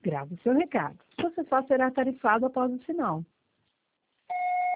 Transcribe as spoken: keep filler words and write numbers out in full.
Grave o seu recado. Você só será tarifado após o sinal.